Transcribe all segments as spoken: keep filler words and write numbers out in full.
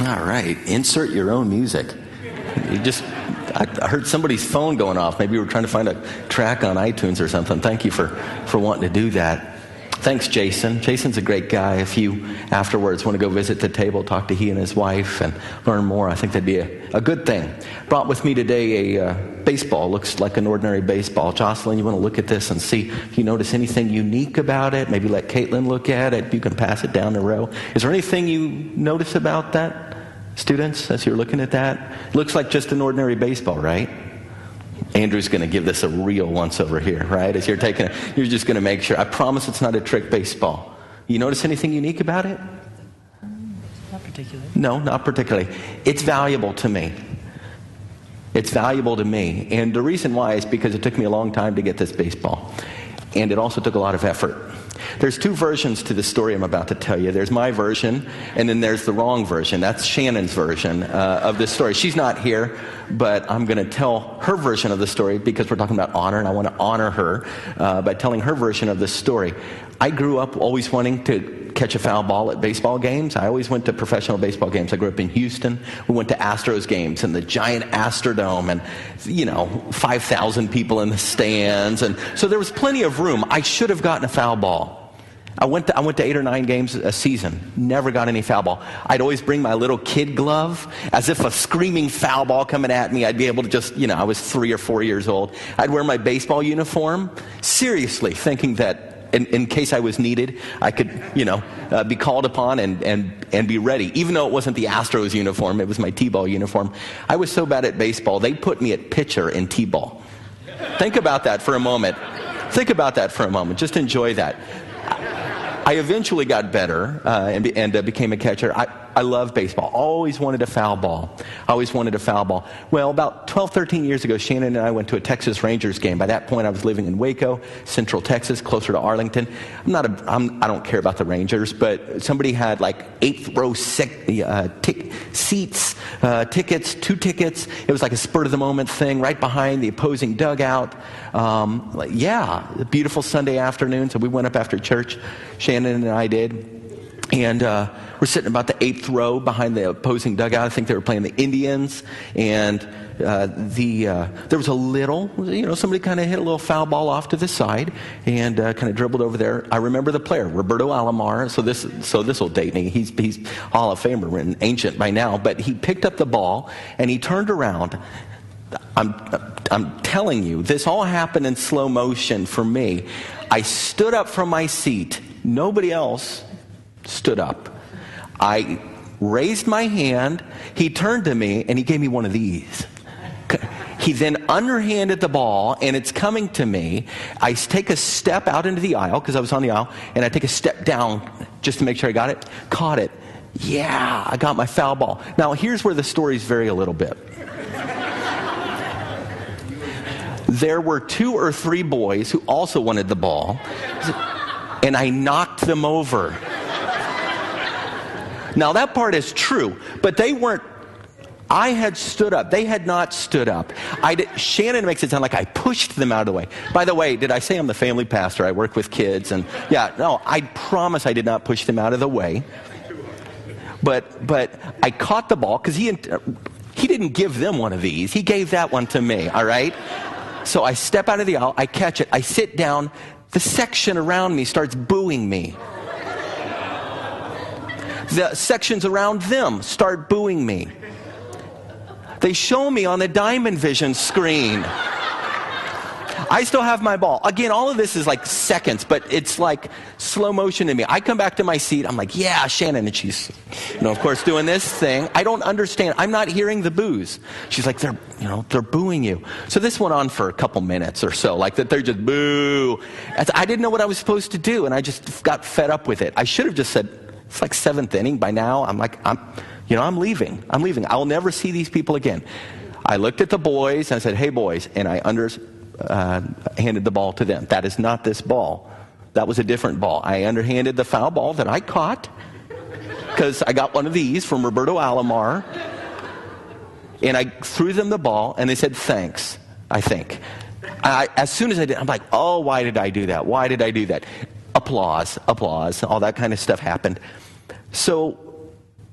All right, insert your own music. You just, I, I heard somebody's phone going off. Maybe you were trying to find a track on iTunes or something. Thank you for, for wanting to do that. Thanks, Jason. Jason's a great guy. If you afterwards want to go visit the table, talk to he and his wife and learn more, I think that'd be a, a good thing. Brought with me today a uh, baseball. Looks like an ordinary baseball. Jocelyn, you want to look at this and see if you notice anything unique about it? Maybe let Caitlin look at it. You can pass it down the row. Is there anything you notice about that, students, as you're looking at that? It looks like just an ordinary baseball, right? Andrew's going to give this a real once over here, right? As you're taking it, you're just going to make sure. I promise it's not a trick baseball. You notice anything unique about it? Not particularly. No, not particularly. It's valuable to me. It's valuable to me. And the reason why is because it took me a long time to get this baseball. And it also took a lot of effort. There's two versions to the story I'm about to tell you. There's my version, and then there's the wrong version. That's Shannon's version uh, of this story. She's not here, but I'm going to tell her version of the story because we're talking about honor, and I want to honor her uh, by telling her version of the story. I grew up always wanting to catch a foul ball at baseball games. I always went to professional baseball games. I grew up in Houston. We went to Astros games in the giant Astrodome and, you know, five thousand people in the stands. And so there was plenty of room. I should have gotten a foul ball. I went to, I went to eight or nine games a season. Never got any foul ball. I'd always bring my little kid glove as if a screaming foul ball coming at me, I'd be able to just, you know, I was three or four years old. I'd wear my baseball uniform, seriously, thinking that In, in case I was needed, I could, you know, uh, be called upon and, and, and be ready. Even though it wasn't the Astros uniform, it was my T-ball uniform. I was so bad at baseball, they put me at pitcher in T-ball. Think about that for a moment. Think about that for a moment. Just enjoy that. I eventually got better uh, and, be, and uh, became a catcher. I, I love baseball. Always wanted a foul ball. Always wanted a foul ball. Well, about twelve, thirteen years ago, Shannon and I went to a Texas Rangers game. By that point, I was living in Waco, Central Texas, closer to Arlington. I'm not a, I'm, I don't care about the Rangers, but somebody had like eighth row sick, uh, tic, seats, uh, tickets, two tickets. It was like a spur of the moment thing right behind the opposing dugout. Um, like, yeah, a beautiful Sunday afternoon. So we went up after church. Shannon and I did. And uh, we're sitting about the eighth row behind the opposing dugout. I think they were playing the Indians. And uh, the uh, there was a little, you know, somebody kind of hit a little foul ball off to the side and uh, kind of dribbled over there. I remember the player, Roberto Alomar. So this so this will date me. He's, he's Hall of Famer and ancient by now. But he picked up the ball and he turned around. I'm, I'm telling you, this all happened in slow motion for me. I stood up from my seat. Nobody else stood up. I raised my hand. He turned to me and he gave me one of these. He then underhanded the ball and it's coming to me. I take a step out into the aisle because I was on the aisle, and I take a step down just to make sure I got it. Caught it. Yeah, I got my foul ball. Now here's where the stories vary a little bit. There were two or three boys who also wanted the ball, and I knocked them over. Now that part is true, but they weren't. I had stood up. They had not stood up. I did, Shannon makes it sound like I pushed them out of the way. By the way, did I say I'm the family pastor? I work with kids, and yeah, no, I promise I did not push them out of the way. But but I caught the ball because he he didn't give them one of these. He gave that one to me. All right. So I step out of the aisle, I catch it, I sit down, the section around me starts booing me. The sections around them start booing me. They show me on the Diamond Vision screen. I still have my ball. Again, all of this is like seconds, but it's like slow motion to me. I come back to my seat. I'm like, yeah, Shannon. And she's, you know, of course, doing this thing. I don't understand. I'm not hearing the boos. She's like, they're, you know, they're booing you. So this went on for a couple minutes or so, like that they're just boo. I didn't know what I was supposed to do, and I just got fed up with it. I should have just said, it's like seventh inning by now. I'm like, I'm, you know, I'm leaving. I'm leaving. I'll never see these people again. I looked at the boys and I said, hey, boys, and I under. Uh, handed the ball to them. That is not this ball. That was a different ball. I underhanded the foul ball that I caught because I got one of these from Roberto Alomar, and I threw them the ball, and they said thanks, I think. I, as soon as I did, I'm like, oh, why did I do that? Why did I do that? Applause, applause, all that kind of stuff happened. So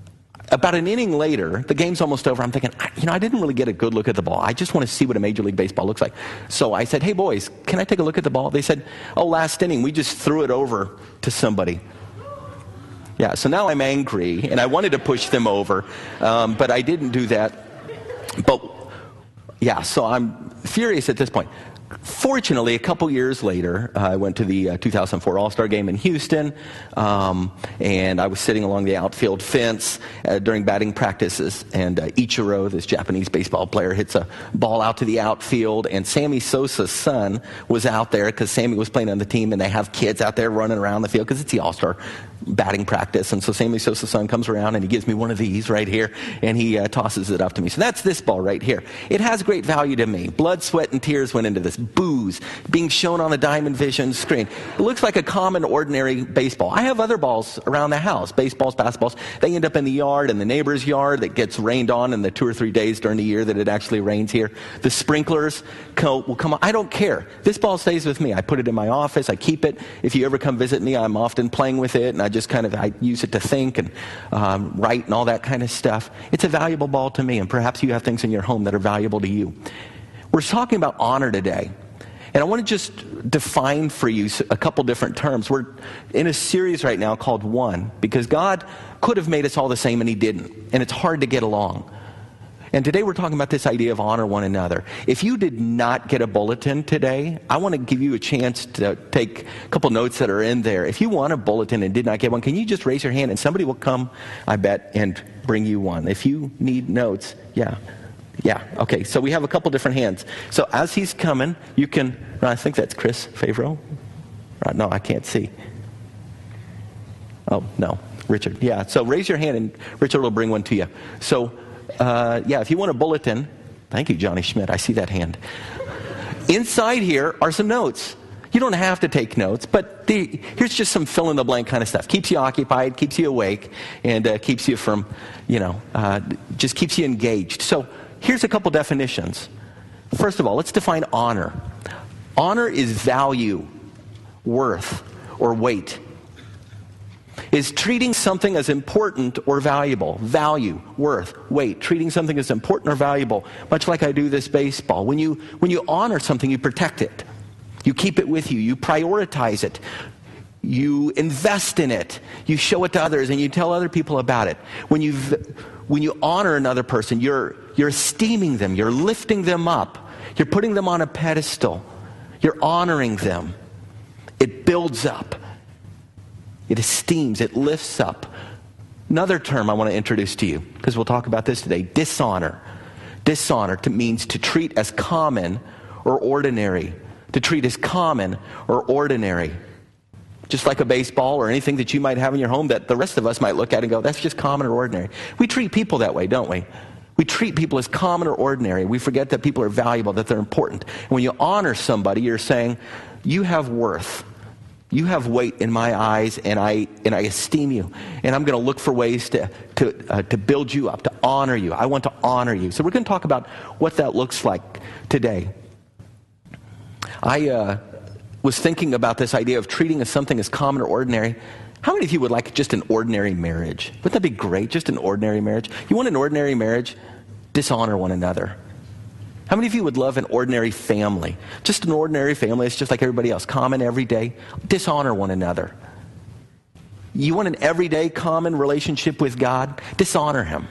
about an inning later, the game's almost over. I'm thinking, you know, I didn't really get a good look at the ball. I just want to see what a Major League Baseball looks like. So I said, hey, boys, can I take a look at the ball? They said, oh, last inning, we just threw it over to somebody. Yeah, so now I'm angry, and I wanted to push them over, um, but I didn't do that. But, yeah, so I'm furious at this point. Fortunately, a couple years later, uh, I went to the uh, two thousand four All-Star Game in Houston, um, and I was sitting along the outfield fence uh, during batting practices, and uh, Ichiro, this Japanese baseball player, hits a ball out to the outfield, and Sammy Sosa's son was out there because Sammy was playing on the team, and they have kids out there running around the field because it's the All-Star batting practice. And so Sammy Sosa's son comes around, and he gives me one of these right here, and he uh, tosses it up to me. So that's this ball right here. It has great value to me. Blood, sweat, and tears went into this. Booze being shown on the Diamond Vision screen. It looks like a common, ordinary baseball. I have other balls around the house, baseballs, basketballs. They end up in the yard, in the neighbor's yard that gets rained on in the two or three days during the year that it actually rains here. The sprinklers co- will come on. I don't care. This ball stays with me. I put it in my office. I keep it. If you ever come visit me, I'm often playing with it, and I just kind of I use it to think and um, write and all that kind of stuff. It's a valuable ball to me, and perhaps you have things in your home that are valuable to you. We're talking about honor today. And I want to just define for you a couple different terms. We're in a series right now called One, because God could have made us all the same and he didn't. And it's hard to get along. And today we're talking about this idea of honor one another. If you did not get a bulletin today, I want to give you a chance to take a couple notes that are in there. If you want a bulletin and did not get one, can you just raise your hand and somebody will come, I bet, and bring you one. If you need notes, yeah. Yeah, okay, so we have a couple different hands. So as he's coming, you can, I think that's Chris Favreau. Uh, no, I can't see. Oh, no, Richard. Yeah, so raise your hand and Richard will bring one to you. So, uh, yeah, if you want a bulletin, thank you, Johnny Schmidt, I see that hand. Inside here are some notes. You don't have to take notes, but the, here's just some fill-in-the-blank kind of stuff. Keeps you occupied, keeps you awake, and uh, keeps you from, you know, uh, just keeps you engaged. So, here's a couple definitions. First of all, let's define honor. Honor is value, worth, or weight. Is treating something as important or valuable. Value, worth, weight. Treating something as important or valuable, much like I do this baseball. When you, when you honor something, you protect it. You keep it with you. You prioritize it. You invest in it. You show it to others, and you tell other people about it. When you when you honor another person, you're you're esteeming them. You're lifting them up. You're putting them on a pedestal. You're honoring them. It builds up. It esteems. It lifts up. Another term I want to introduce to you, because we'll talk about this today: dishonor. Dishonor to, means to treat as common or ordinary. To treat as common or ordinary. Just like a baseball or anything that you might have in your home that the rest of us might look at and go, that's just common or ordinary. We treat people that way, don't we? We treat people as common or ordinary. We forget that people are valuable, that they're important. And when you honor somebody, you're saying, you have worth. You have weight in my eyes, and I and I esteem you. And I'm going to look for ways to to uh, to build you up, to honor you. I want to honor you. So we're going to talk about what that looks like today. I uh, was thinking about this idea of treating as something as common or ordinary. How many of you would like just an ordinary marriage? Wouldn't that be great, just an ordinary marriage? You want an ordinary marriage? Dishonor one another. How many of you would love an ordinary family? Just an ordinary family, it's just like everybody else, common every day. Dishonor one another. You want an everyday common relationship with God? Dishonor him.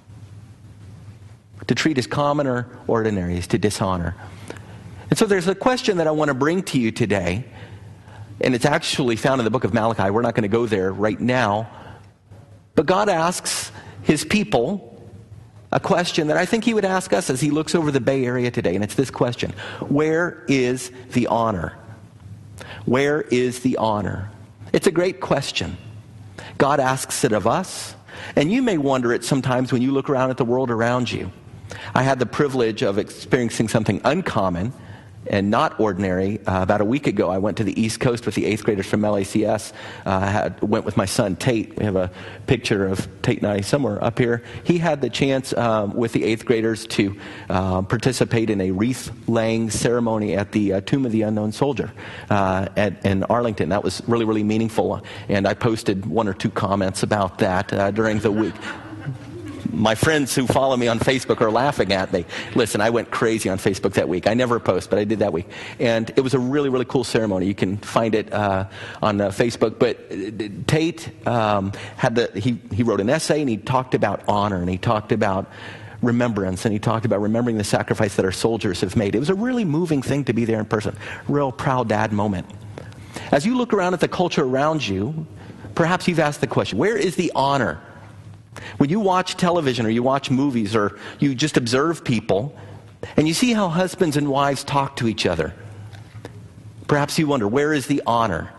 To treat as common or ordinary is to dishonor. And so there's a question that I want to bring to you today, and it's actually found in the book of Malachi. We're not going to go there right now. But God asks his people a question that I think he would ask us as he looks over the Bay Area today, and it's this question: where is the honor? Where is the honor? It's a great question. God asks it of us, and you may wonder it sometimes when you look around at the world around you. I had the privilege of experiencing something uncommon and not ordinary. Uh, about a week ago, I went to the East Coast with the eighth graders from L A C S. I uh, had, went with my son, Tate. We have a picture of Tate and I somewhere up here. He had the chance um, with the eighth graders to uh, participate in a wreath-laying ceremony at the uh, Tomb of the Unknown Soldier uh, at, in Arlington. That was really, really meaningful. And I posted one or two comments about that uh, during the week. My friends who follow me on Facebook are laughing at me. Listen, I went crazy on Facebook that week. I never post, but I did that week. And it was a really, really cool ceremony. You can find it uh, on uh, Facebook. But Tate um, had the, he, he wrote an essay, and he talked about honor, and he talked about remembrance, and he talked about remembering the sacrifice that our soldiers have made. It was a really moving thing to be there in person. Real proud dad moment. As you look around at the culture around you, perhaps you've asked the question, where is the honor? When you watch television or you watch movies or you just observe people and you see how husbands and wives talk to each other, perhaps you wonder, where is the honor?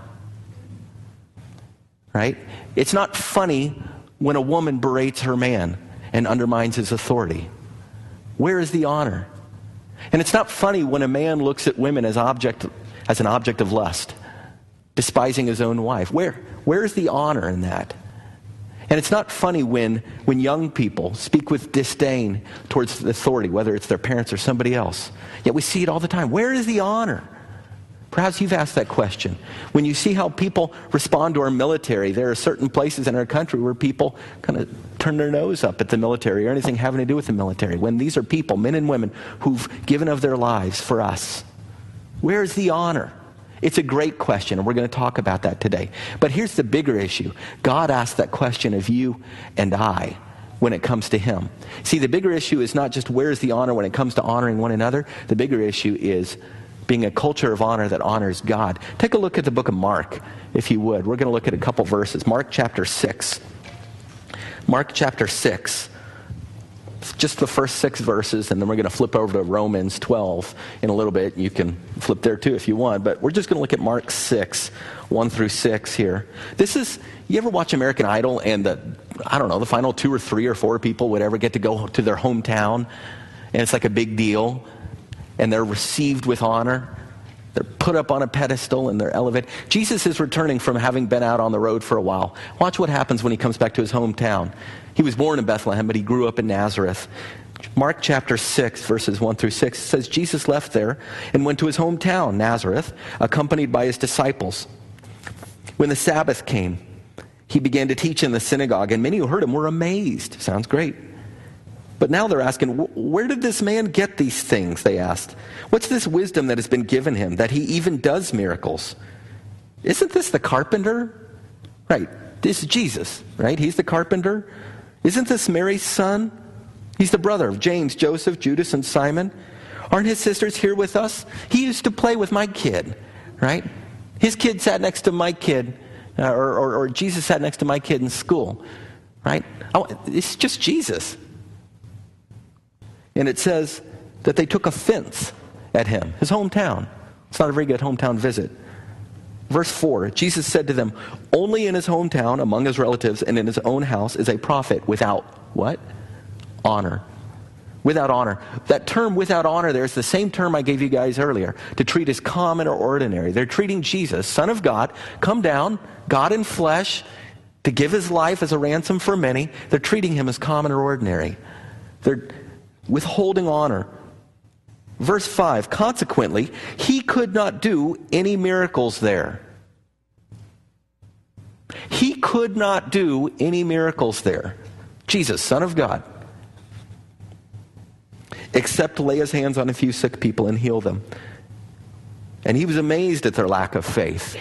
Right? It's not funny when a woman berates her man and undermines his authority. Where is the honor? And it's not funny when a man looks at women as object as an object of lust, despising his own wife. Where where is the honor in that? And it's not funny when, when young people speak with disdain towards the authority, whether it's their parents or somebody else. Yet we see it all the time. Where is the honor? Perhaps you've asked that question. When you see how people respond to our military, there are certain places in our country where people kind of turn their nose up at the military or anything having to do with the military. When these are people, men and women, who've given of their lives for us. Where is the honor? It's a great question, and we're going to talk about that today. But here's the bigger issue. God asked that question of you and I when it comes to him. See, the bigger issue is not just where is the honor when it comes to honoring one another. The bigger issue is being a culture of honor that honors God. Take a look at the book of Mark, if you would. We're going to look at a couple verses. Mark chapter six. Mark chapter six. Just the first six verses, and then we're going to flip over to Romans twelve in a little bit. You can flip there too if you want, but we're just going to look at Mark six, one through six here. This is, you ever watch American Idol and the, I don't know, the final two or three or four people would ever get to go to their hometown, and it's like a big deal, and they're received with honor. They're put up on a pedestal and they're elevated. Jesus is returning from having been out on the road for a while. Watch what happens when he comes back to his hometown. He was born in Bethlehem, but he grew up in Nazareth. Mark chapter six, verses one through six, says, Jesus left there and went to his hometown, Nazareth, accompanied by his disciples. When the Sabbath came, he began to teach in the synagogue, and many who heard him were amazed. Sounds great. But now they're asking, where did this man get these things, they asked. What's this wisdom that has been given him, that he even does miracles? Isn't this the carpenter? Right, this is Jesus, right? He's the carpenter. Isn't this Mary's son? He's the brother of James, Joseph, Judas, and Simon. Aren't his sisters here with us? He used to play with my kid, right? His kid sat next to my kid, uh, or, or, or Jesus sat next to my kid in school, right? Oh, it's just Jesus. And it says that they took offense at him, his hometown. It's not a very good hometown visit. Verse four, Jesus said to them, only in his hometown, among his relatives, and in his own house is a prophet without what? Honor. Without honor. That term without honor there is the same term I gave you guys earlier, to treat as common or ordinary. They're treating Jesus, Son of God, come down, God in flesh, to give his life as a ransom for many. They're treating him as common or ordinary. They're withholding honor. Verse five, consequently, he could not do any miracles there. He could not do any miracles there. Jesus, Son of God. Except to lay his hands on a few sick people and heal them. And he was amazed at their lack of faith.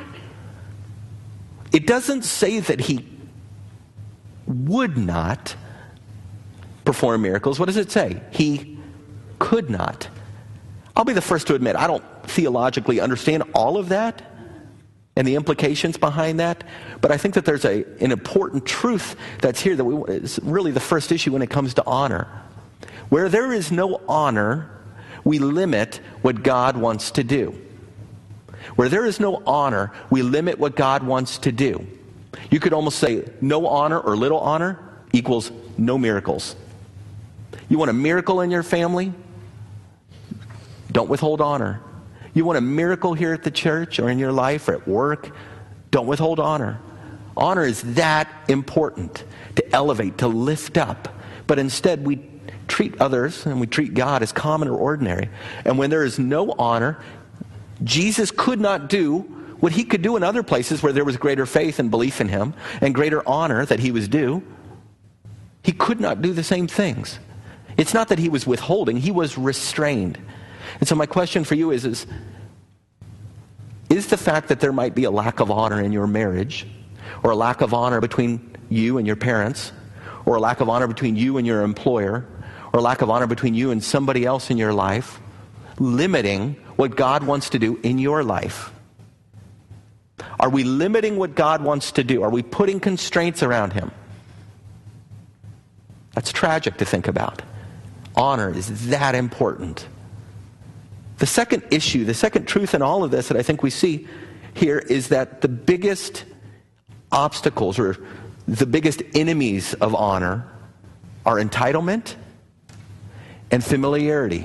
It doesn't say that he would not perform miracles. What does it say? He could not. I'll be the first to admit, I don't theologically understand all of that and the implications behind that, but I think that there's a, an important truth that's here that we, is really the first issue when it comes to honor. Where there is no honor, we limit what God wants to do. Where there is no honor, we limit what God wants to do. You could almost say no honor or little honor equals no miracles. You want a miracle in your family? Don't withhold honor. You want a miracle here at the church or in your life or at work? Don't withhold honor. Honor is that important, to elevate, to lift up. But instead we treat others and we treat God as common or ordinary. And when there is no honor, Jesus could not do what he could do in other places where there was greater faith and belief in him and greater honor that he was due. He could not do the same things. It's not that he was withholding, he was restrained. And so my question for you is, is, is the fact that there might be a lack of honor in your marriage, or a lack of honor between you and your parents, or a lack of honor between you and your employer, or a lack of honor between you and somebody else in your life, limiting what God wants to do in your life? Are we limiting what God wants to do? Are we putting constraints around him? That's tragic to think about. Honor is that important. The second issue, the second truth in all of this that I think we see here is that the biggest obstacles or the biggest enemies of honor are entitlement and familiarity.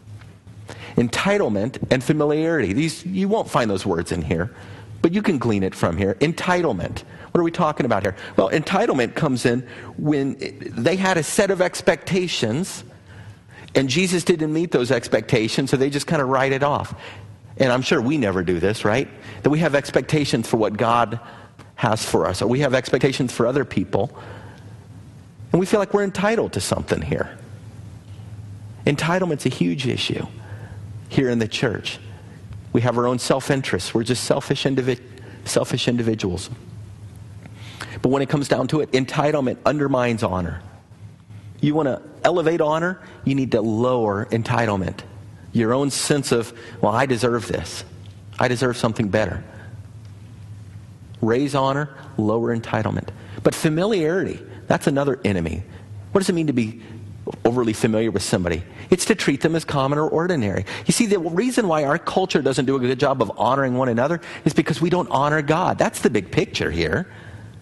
Entitlement and familiarity. These, you won't find those words in here, but you can glean it from here. Entitlement. What are we talking about here? Well, entitlement comes in when they had a set of expectations, and Jesus didn't meet those expectations, so they just kind of write it off. And I'm sure we never do this, right? That we have expectations for what God has for us, or we have expectations for other people, and we feel like we're entitled to something here. Entitlement's a huge issue here in the church. We have our own self-interest. We're just selfish, individ- selfish individuals. But when it comes down to it, entitlement undermines honor. You want to elevate honor, you need to lower entitlement. Your own sense of, well, I deserve this. I deserve something better. Raise honor, lower entitlement. But familiarity, that's another enemy. What does it mean to be overly familiar with somebody? It's to treat them as common or ordinary. You see, the reason why our culture doesn't do a good job of honoring one another is because we don't honor God. That's the big picture here.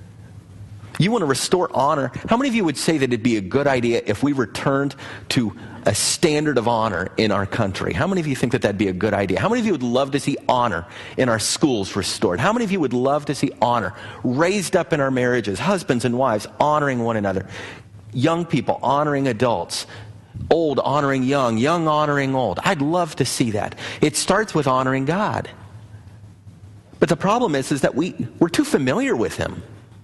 You want to restore honor. How many of you would say that it'd be a good idea if we returned to a standard of honor in our country? How many of you think that that'd be a good idea? How many of you would love to see honor in our schools restored? How many of you would love to see honor raised up in our marriages, husbands and wives honoring one another, young people honoring adults, old honoring young, young honoring old? I'd love to see that. It starts with honoring God. But the problem is, is that we, we're too familiar with him.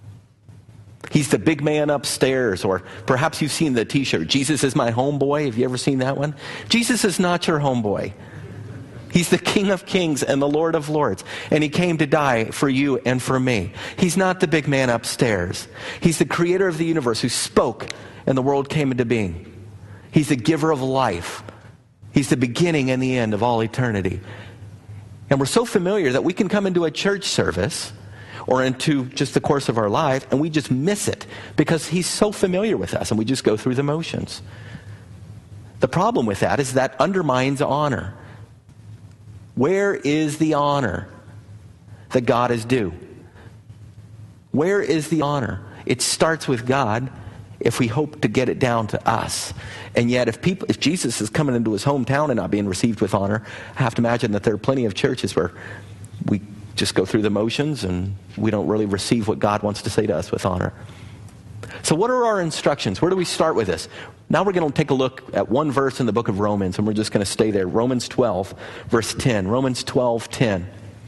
He's the big man upstairs, or perhaps you've seen the t-shirt, Jesus is my homeboy. Have you ever seen that one? Jesus is not your homeboy. He's the King of Kings and the Lord of Lords, and he came to die for you and for me. He's not the big man upstairs. He's the creator of the universe who spoke and the world came into being. He's the giver of life. He's the beginning and the end of all eternity. And we're so familiar that we can come into a church service or into just the course of our life, and we just miss it because he's so familiar with us, and we just go through the motions. The problem with that is that undermines honor. Where is the honor that God is due? Where is the honor? It starts with God if we hope to get it down to us. And yet if people, if Jesus is coming into his hometown and not being received with honor, I have to imagine that there are plenty of churches where we just go through the motions and we don't really receive what God wants to say to us with honor. So what are our instructions? Where do we start with this? Now we're going to take a look at one verse in the book of Romans, and we're just going to stay there. Romans twelve, verse ten. Romans twelve, ten.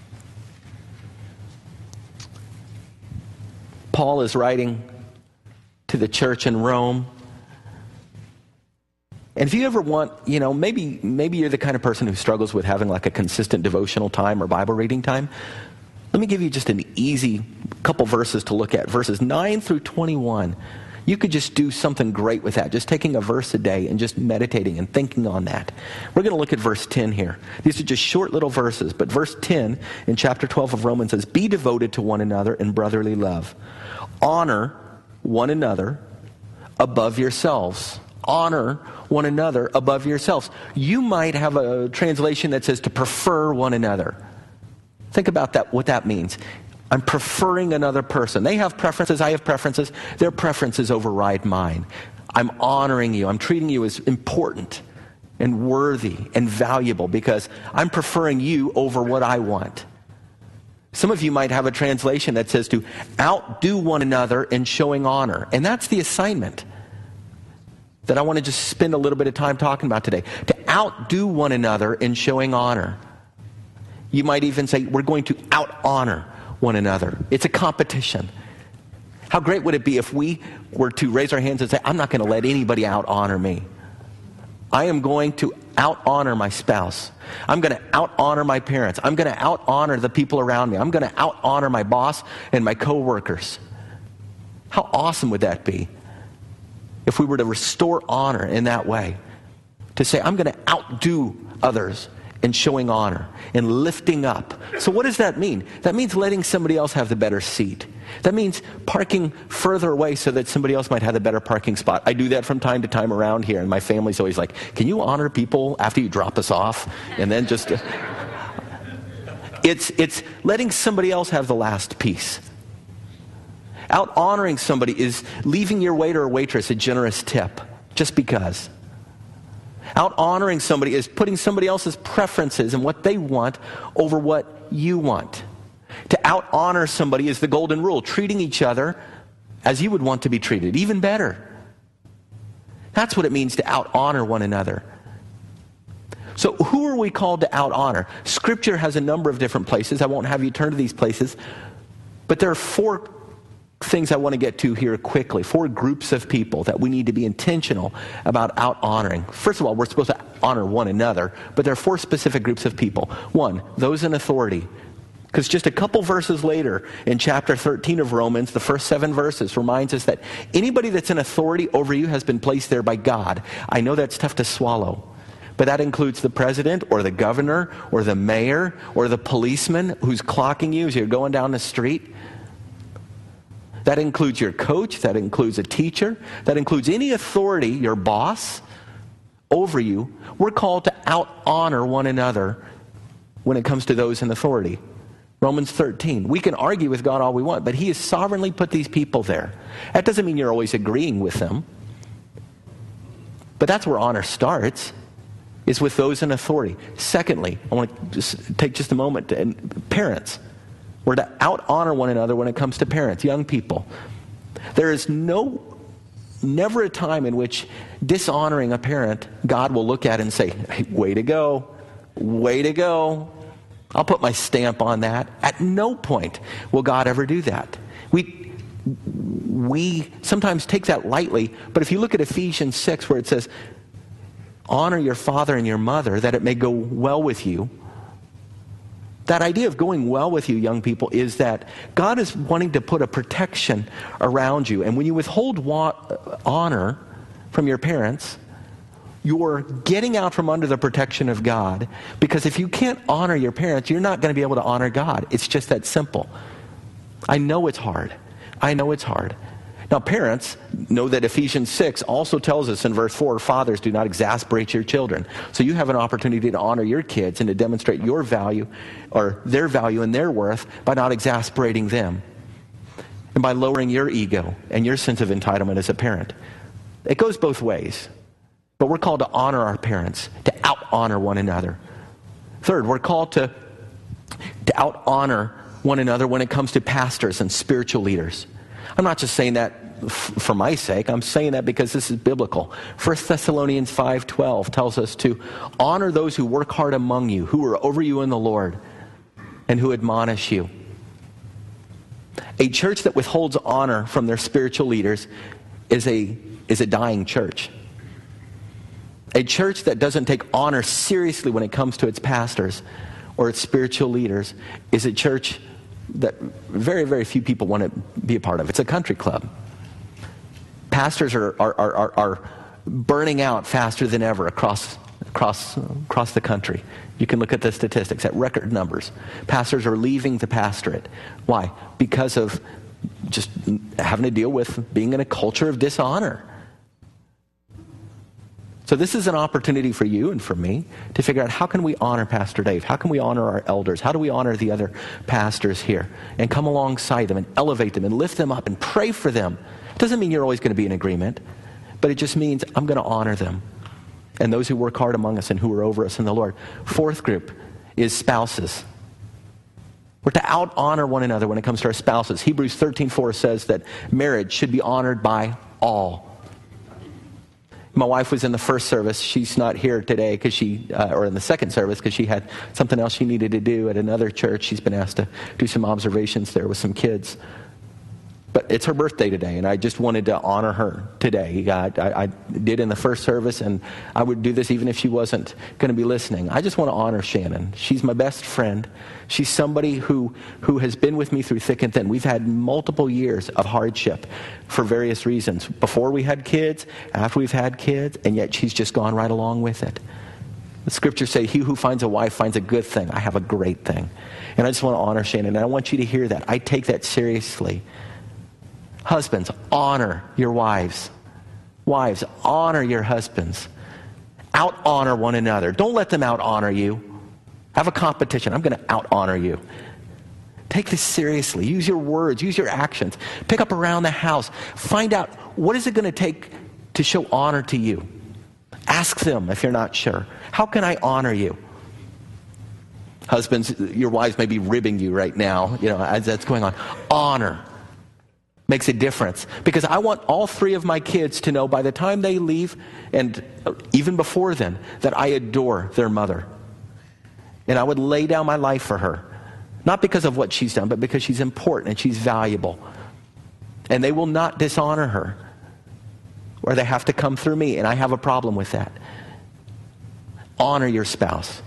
Paul is writing to the church in Rome. And if you ever want, you know, maybe maybe you're the kind of person who struggles with having like a consistent devotional time or Bible reading time. Let me give you just an easy couple verses to look at. Verses nine through twenty-one. You could just do something great with that. Just taking a verse a day and just meditating and thinking on that. We're going to look at verse ten here. These are just short little verses. But verse ten in chapter twelve of Romans says, "Be devoted to one another in brotherly love. Honor one another above yourselves." Honor one another above yourselves. You might have a translation that says to prefer one another. Think about that, what that means. I'm preferring another person. They have preferences, I have preferences. Their preferences override mine. I'm honoring you. I'm treating you as important and worthy and valuable because I'm preferring you over what I want. Some of you might have a translation that says to outdo one another in showing honor. And that's the assignment that I want to just spend a little bit of time talking about today. To outdo one another in showing honor. You might even say, we're going to out-honor one another. It's a competition. How How great would it be if we were to raise our hands and say, I'm not going to let anybody out honor me. I am going to out honor my spouse. I'm going to out honor my parents. I'm going to out honor the people around me. I'm going to out honor my boss and my coworkers. How awesome would that be if we were to restore honor in that way? To say, I'm going to outdo others in showing honor and lifting up. So what does that mean? That means letting somebody else have the better seat. That means parking further away so that somebody else might have the better parking spot. I do that from time to time around here, and my family's always like, can you honor people after you drop us off? And then just... it's, it's letting somebody else have the last piece. Out honoring somebody is leaving your waiter or waitress a generous tip, just because. Out honoring somebody is putting somebody else's preferences and what they want over what you want. To out honor somebody is the golden rule, treating each other as you would want to be treated, even better. That's what it means to out honor one another. So who are we called to out honor? Scripture has a number of different places. I won't have you turn to these places, but there are four things I want to get to here quickly. Four groups of people that we need to be intentional about out honoring. First of all, we're supposed to honor one another, but there are four specific groups of people. One, those in authority. Because just a couple verses later in chapter thirteen of Romans, the first seven verses reminds us that anybody that's in authority over you has been placed there by God. I know that's tough to swallow, but that includes the president or the governor or the mayor or the policeman who's clocking you as you're going down the street. That includes your coach. That includes a teacher. That includes any authority, your boss, over you. We're called to out honor one another when it comes to those in authority. Romans thirteen. We can argue with God all we want, but He has sovereignly put these people there. That doesn't mean you're always agreeing with them. But that's where honor starts, is with those in authority. Secondly, I want to just take just a moment to, and parents. We're to out honor one another when it comes to parents, young people. There is no, never a time in which dishonoring a parent, God will look at and say, hey, way to go, way to go. I'll put my stamp on that. At no point will God ever do that. We, we sometimes take that lightly, but if you look at Ephesians six where it says, honor your father and your mother that it may go well with you. That idea of going well with you, young people, is that God is wanting to put a protection around you. And when you withhold wa- honor from your parents, you're getting out from under the protection of God. Because if you can't honor your parents, you're not going to be able to honor God. It's just that simple. I know it's hard. I know it's hard. Now, parents know that Ephesians six also tells us in verse four, fathers, do not exasperate your children. So you have an opportunity to honor your kids and to demonstrate your value or their value and their worth by not exasperating them and by lowering your ego and your sense of entitlement as a parent. It goes both ways. But we're called to honor our parents, to out-honor one another. Third, we're called to, to out-honor one another when it comes to pastors and spiritual leaders. I'm not just saying that f- for my sake. I'm saying that because this is biblical. First Thessalonians five twelve tells us to honor those who work hard among you, who are over you in the Lord, and who admonish you. A church that withholds honor from their spiritual leaders is a, is a dying church. A church that doesn't take honor seriously when it comes to its pastors or its spiritual leaders is a church that very, very few people want to be a part of. It's a country club. Pastors are are, are, are burning out faster than ever across, across, across the country. You can look at the statistics at record numbers. Pastors are leaving the pastorate. Why? Because of just having to deal with being in a culture of dishonor. So this is an opportunity for you and for me to figure out, how can we honor Pastor Dave? How can we honor our elders? How do we honor the other pastors here? And come alongside them and elevate them and lift them up and pray for them. It doesn't mean you're always going to be in agreement, but it just means I'm going to honor them and those who work hard among us and who are over us in the Lord. Fourth group is spouses. We're to out-honor one another when it comes to our spouses. Hebrews thirteen four says that marriage should be honored by all. My wife was in the first service. She's not here today because she, uh, or in the second service because she had something else she needed to do at another church. She's been asked to do some observations there with some kids. But it's her birthday today, and I just wanted to honor her today. I, I, I did in the first service, and I would do this even if she wasn't going to be listening. I just want to honor Shannon. She's my best friend. She's somebody who, who has been with me through thick and thin. We've had multiple years of hardship for various reasons. Before we had kids, after we've had kids, and yet she's just gone right along with it. The scriptures say, he who finds a wife finds a good thing. I have a great thing. And I just want to honor Shannon, and I want you to hear that. I take that seriously. Husbands, honor your wives. Wives, honor your husbands. Out-honor one another. Don't let them out-honor you. Have a competition. I'm going to out-honor you. Take this seriously. Use your words. Use your actions. Pick up around the house. Find out, what is it going to take to show honor to you? Ask them if you're not sure. How can I honor you? Husbands, your wives may be ribbing you right now, you know, as that's going on. Honor makes a difference, because I want all three of my kids to know by the time they leave, and even before then, that I adore their mother. And I would lay down my life for her. Not because of what she's done, but because she's important and she's valuable. And they will not dishonor her, or they have to come through me, and I have a problem with that. Honor your spouse.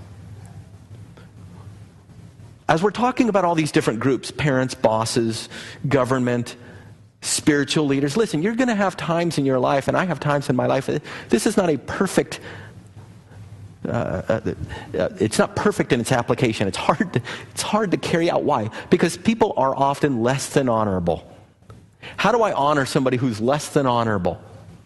As we're talking about all these different groups, parents, bosses, government, spiritual leaders, listen, you're going to have times in your life, and I have times in my life. This is not a perfect, uh, uh, uh, it's not perfect in its application. It's hard to, it's hard to carry out. Why? Because people are often less than honorable. How do I honor somebody who's less than honorable?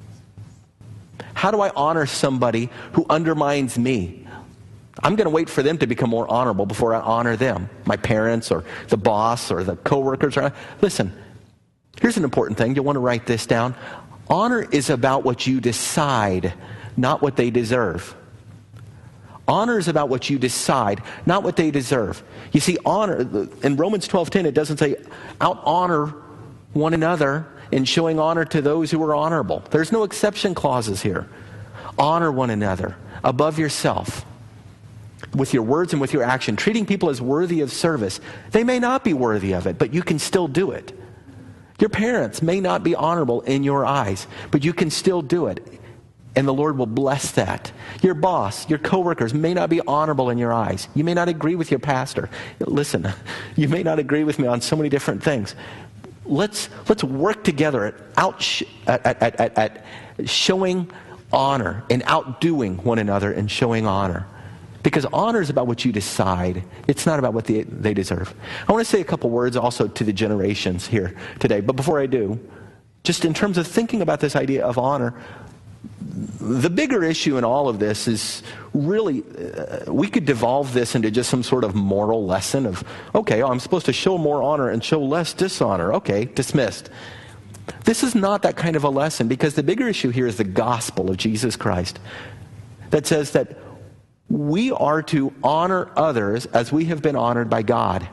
How do I honor somebody who undermines me? I'm going to wait for them to become more honorable before I honor them. My parents or the boss or the coworkers. Or, listen, here's an important thing. You'll want to write this down. Honor is about what you decide, not what they deserve. Honor is about what you decide, not what they deserve. You see, honor, in Romans twelve ten, it doesn't say out-honor one another in showing honor to those who are honorable. There's no exception clauses here. Honor one another above yourself with your words and with your action, treating people as worthy of service. They may not be worthy of it, but you can still do it. Your parents may not be honorable in your eyes, but you can still do it, and the Lord will bless that. Your boss, your coworkers may not be honorable in your eyes. You may not agree with your pastor. Listen, you may not agree with me on so many different things. Let's let's work together at, out, at, at, at, at showing honor and outdoing one another and showing honor. Because honor is about what you decide. It's not about what they, they deserve. I want to say a couple words also to the generations here today. But before I do, just in terms of thinking about this idea of honor, the bigger issue in all of this is really, uh, we could devolve this into just some sort of moral lesson of, okay, oh, I'm supposed to show more honor and show less dishonor. Okay, dismissed. This is not that kind of a lesson, because the bigger issue here is the gospel of Jesus Christ that says that we are to honor others as we have been honored by God.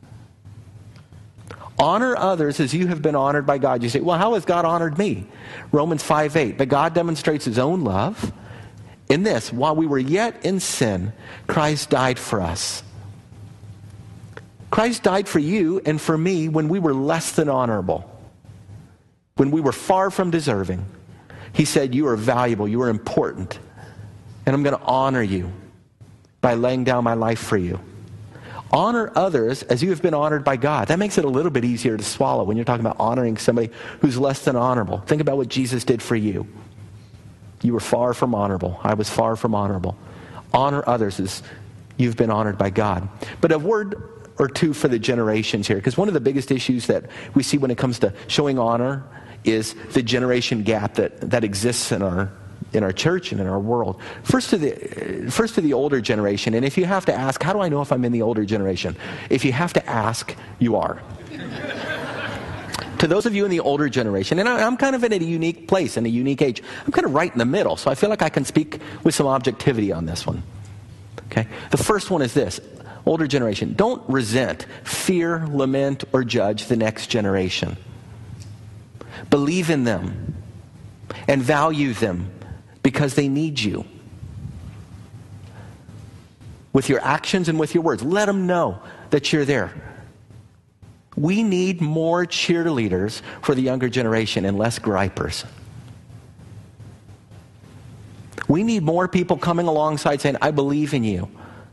Honor others as you have been honored by God. You say, well, how has God honored me? Romans five eight. But God demonstrates his own love in this: while we were yet in sin, Christ died for us. Christ died for you and for me when we were less than honorable, when we were far from deserving. He said, you are valuable, you are important, and I'm going to honor you by laying down my life for you. Honor others as you have been honored by God. That makes it a little bit easier to swallow when you're talking about honoring somebody who's less than honorable. Think about what Jesus did for you. You were far from honorable. I was far from honorable. Honor others as you've been honored by God. But a word or two for the generations here, because one of the biggest issues that we see when it comes to showing honor is the generation gap that, that exists in our in our church and in our world. First to the first to the older generation, and if you have to ask, how do I know if I'm in the older generation? If you have to ask, you are. To those of you in the older generation, and I, I'm kind of in a unique place, in a unique age, I'm kind of right in the middle, so I feel like I can speak with some objectivity on this one. Okay? The first one is this: older generation, don't resent, fear, lament, or judge the next generation. Believe in them and value them, because they need you. With your actions and with your words, let them know that you're there. We need more cheerleaders for the younger generation and less gripers. We need more people coming alongside saying, I believe in you.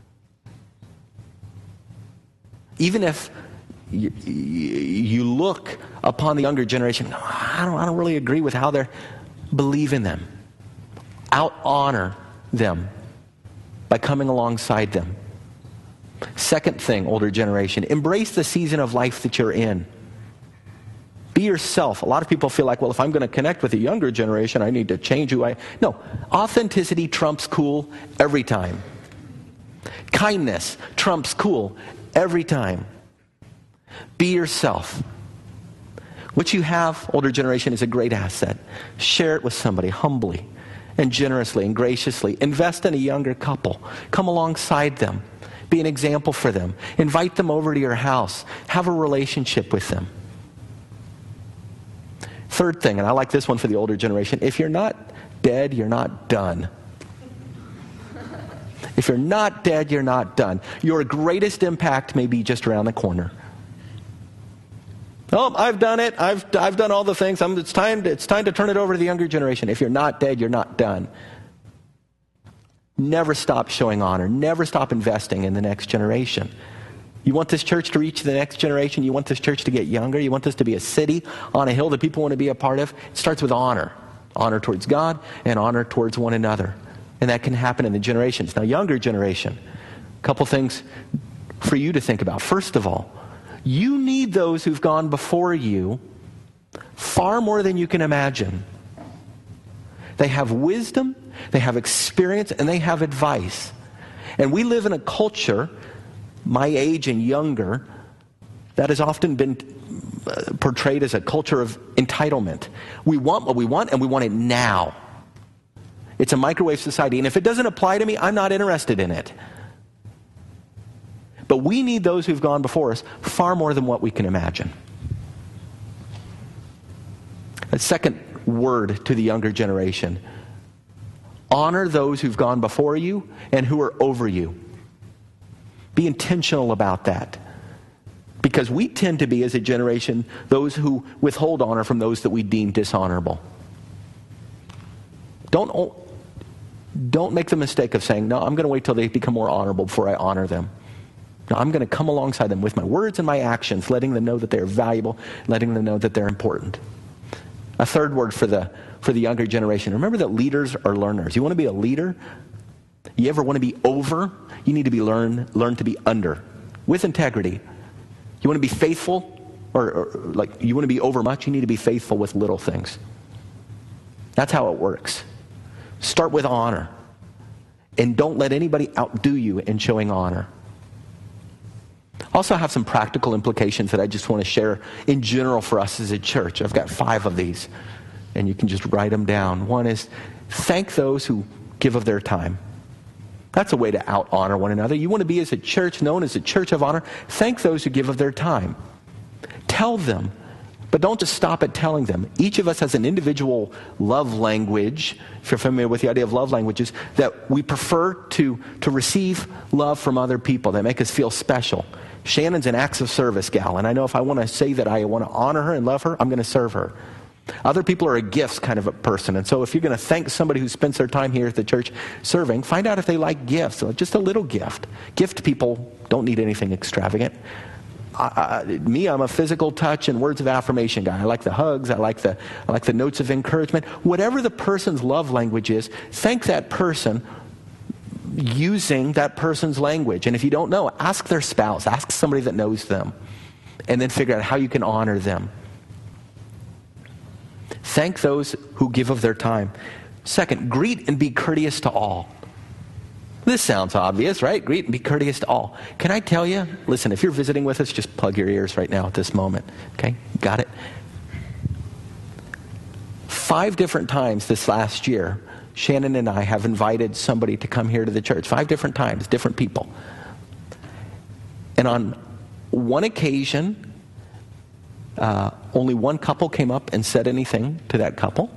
Even if you, you look upon the younger generation, I don't, I don't really agree with how they're, believe in them. Out-honor them by coming alongside them. Second thing, older generation, embrace the season of life that you're in. Be yourself. A lot of people feel like, well, if I'm going to connect with the younger generation, I need to change who I... No, authenticity trumps cool every time. Kindness trumps cool every time. Be yourself. What you have, older generation, is a great asset. Share it with somebody humbly and generously and graciously. Invest in a younger couple. Come alongside them. Be an example for them. Invite them over to your house. Have a relationship with them. Third thing, and I like this one for the older generation, if you're not dead, you're not done. If you're not dead, you're not done. Your greatest impact may be just around the corner. Oh, I've done it. I've I've done all the things. I'm, it's time to, it's time to turn it over to the younger generation. If you're not dead, you're not done. Never stop showing honor. Never stop investing in the next generation. You want this church to reach the next generation? You want this church to get younger? You want this to be a city on a hill that people want to be a part of? It starts with honor. Honor towards God and honor towards one another. And that can happen in the generations. Now, younger generation, a couple things for you to think about. First of all, you need those who've gone before you far more than you can imagine. They have wisdom, they have experience, and they have advice. And we live in a culture, my age and younger, that has often been portrayed as a culture of entitlement. We want what we want, and we want it now. It's a microwave society, and if it doesn't apply to me, I'm not interested in it. But we need those who've gone before us far more than what we can imagine. A second word to the younger generation: honor those who've gone before you and who are over you. Be intentional about that. Because we tend to be, as a generation, those who withhold honor from those that we deem dishonorable. Don't, don't make the mistake of saying, no, I'm going to wait till they become more honorable before I honor them. No, I'm going to come alongside them with my words and my actions, letting them know that they're valuable, letting them know that they're important. A third word for the for the younger generation. Remember that leaders are learners. You want to be a leader? You ever want to be over? You need to be learn learn to be under, with integrity. You want to be faithful, or, or like you want to be over much? You need to be faithful with little things. That's how it works. Start with honor, and don't let anybody outdo you in showing honor. Also have some practical implications that I just want to share in general for us as a church. I've got five of these, and you can just write them down. One is, thank those who give of their time. That's a way to out-honor one another. You want to be, as a church, known as a church of honor. Thank those who give of their time. Tell them, but don't just stop at telling them. Each of us has an individual love language, if you're familiar with the idea of love languages, that we prefer to, to receive love from other people. They make us feel special. Shannon's an acts of service gal, and I know if I want to say that I want to honor her and love her, I'm going to serve her. Other people are a gifts kind of a person, and so if you're going to thank somebody who spends their time here at the church serving, find out if they like gifts, just a little gift. Gift people don't need anything extravagant. I, I, me, I'm a physical touch and words of affirmation guy. I like the hugs. I like the I like the notes of encouragement. Whatever the person's love language is, thank that person using that person's language. And if you don't know, ask their spouse. Ask somebody that knows them. And then figure out how you can honor them. Thank those who give of their time. Second, greet and be courteous to all. This sounds obvious, right? Greet and be courteous to all. Can I tell you? Listen, if you're visiting with us, just plug your ears right now at this moment. Okay? Got it? Five different times this last year, Shannon and I have invited somebody to come here to the church. Five different times, different people. And on one occasion, uh, only one couple came up and said anything to that couple.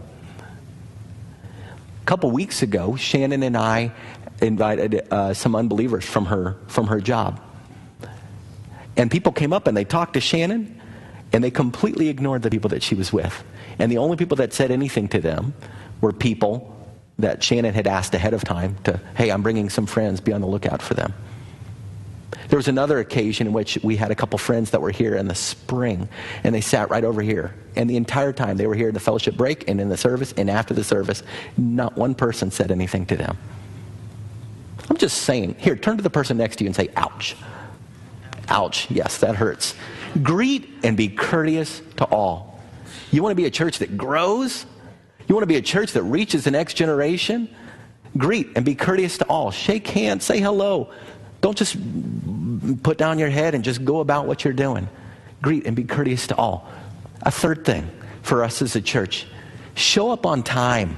A couple weeks ago, Shannon and I invited uh, some unbelievers from her from her job. And people came up and they talked to Shannon. And they completely ignored the people that she was with. And the only people that said anything to them were people that Shannon had asked ahead of time to, hey, I'm bringing some friends, be on the lookout for them. There was another occasion in which we had a couple friends that were here in the spring, and they sat right over here. And the entire time they were here in the fellowship break and in the service and after the service, not one person said anything to them. I'm just saying, here, turn to the person next to you and say, ouch. Ouch, yes, that hurts. Greet and be courteous to all. You want to be a church that grows? You want to be a church that reaches the next generation? Greet and be courteous to all. Shake hands, say hello. Don't just put down your head and just go about what you're doing. Greet and be courteous to all. A third thing for us as a church, show up on time.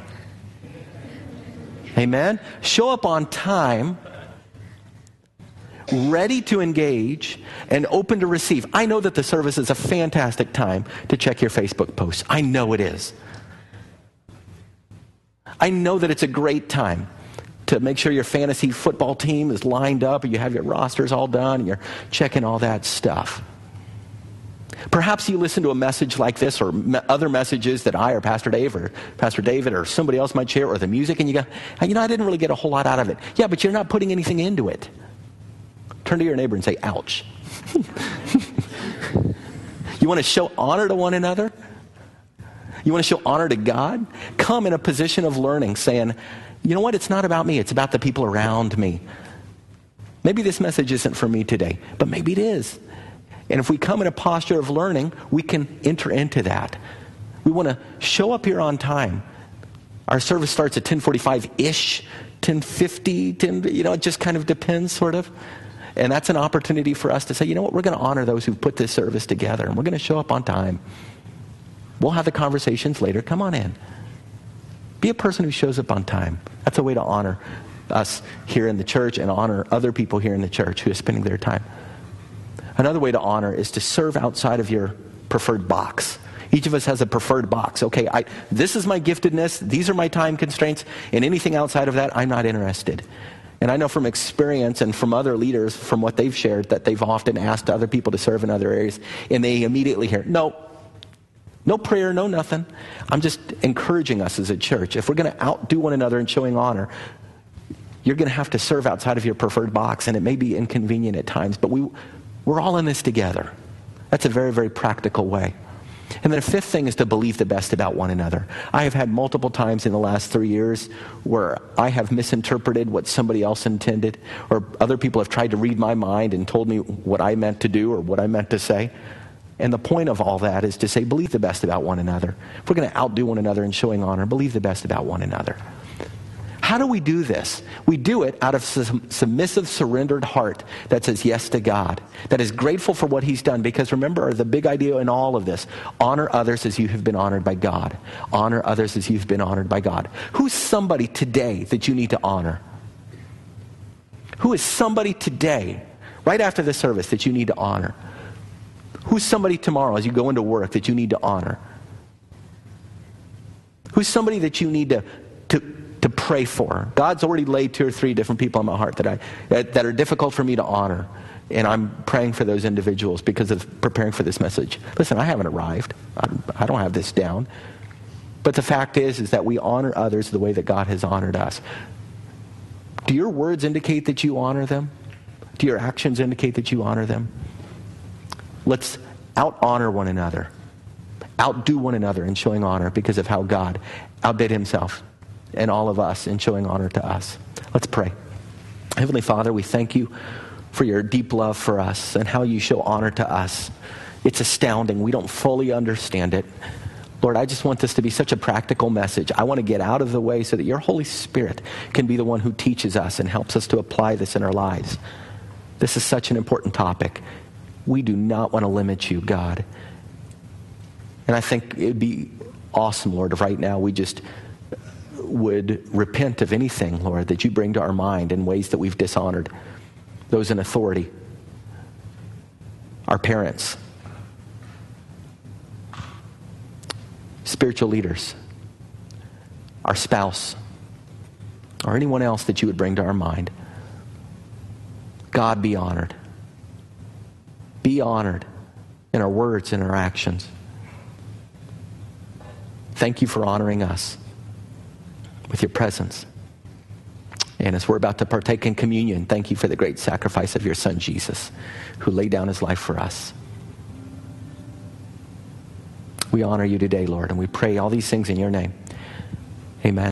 Amen? Show up on time, ready to engage, and open to receive. I know that the service is a fantastic time to check your Facebook posts. I know it is. I know that it's a great time to make sure your fantasy football team is lined up, and you have your rosters all done, and you're checking all that stuff. Perhaps you listen to a message like this or me- other messages that I or Pastor Dave or Pastor David or somebody else might share, or the music, and you go, you know, I didn't really get a whole lot out of it. Yeah, but you're not putting anything into it. Turn to your neighbor and say, ouch. You want to show honor to one another? You want to show honor to God? Come in a position of learning, saying, you know what, it's not about me, it's about the people around me. Maybe this message isn't for me today, but maybe it is. And if we come in a posture of learning, we can enter into that. We want to show up here on time. Our service starts at ten forty-five-ish, ten fifty, ten, you know, it just kind of depends, sort of. And that's an opportunity for us to say, you know what, we're going to honor those who've put this service together, and we're going to show up on time. We'll have the conversations later. Come on in. Be a person who shows up on time. That's a way to honor us here in the church and honor other people here in the church who are spending their time. Another way to honor is to serve outside of your preferred box. Each of us has a preferred box. Okay, I, this is my giftedness. These are my time constraints. And anything outside of that, I'm not interested. And I know from experience and from other leaders, from what they've shared, that they've often asked other people to serve in other areas, and they immediately hear, no, no prayer, no nothing. I'm just encouraging us as a church. If we're going to outdo one another in showing honor, you're going to have to serve outside of your preferred box, and it may be inconvenient at times, but we, we're all in this together. That's a very, very practical way. And then a fifth thing is to believe the best about one another. I have had multiple times in the last three years where I have misinterpreted what somebody else intended, or other people have tried to read my mind and told me what I meant to do or what I meant to say. And the point of all that is to say, believe the best about one another. If we're going to outdo one another in showing honor, believe the best about one another. How do we do this? We do it out of a submissive, surrendered heart that says yes to God, that is grateful for what he's done. Because remember, the big idea in all of this, honor others as you have been honored by God. Honor others as you've been honored by God. Who's somebody today that you need to honor? Who is somebody today, right after the service, that you need to honor? Who's somebody tomorrow as you go into work that you need to honor? Who's somebody that you need to, to, to pray for? God's already laid two or three different people on my heart that, I, that, that are difficult for me to honor. And I'm praying for those individuals because of preparing for this message. Listen, I haven't arrived. I, I don't have this down. But the fact is, is that we honor others the way that God has honored us. Do your words indicate that you honor them? Do your actions indicate that you honor them? Let's out-honor one another. Outdo one another in showing honor because of how God outdid himself and all of us in showing honor to us. Let's pray. Heavenly Father, we thank you for your deep love for us and how you show honor to us. It's astounding. We don't fully understand it. Lord, I just want this to be such a practical message. I want to get out of the way so that your Holy Spirit can be the one who teaches us and helps us to apply this in our lives. This is such an important topic. We do not want to limit you, God. And I think it would be awesome, Lord, if right now we just would repent of anything, Lord, that you bring to our mind in ways that we've dishonored those in authority, our parents, spiritual leaders, our spouse, or anyone else that you would bring to our mind. God, be honored. Be honored in our words and our actions. Thank you for honoring us with your presence. And as we're about to partake in communion, thank you for the great sacrifice of your Son, Jesus, who laid down his life for us. We honor you today, Lord, and we pray all these things in your name. Amen.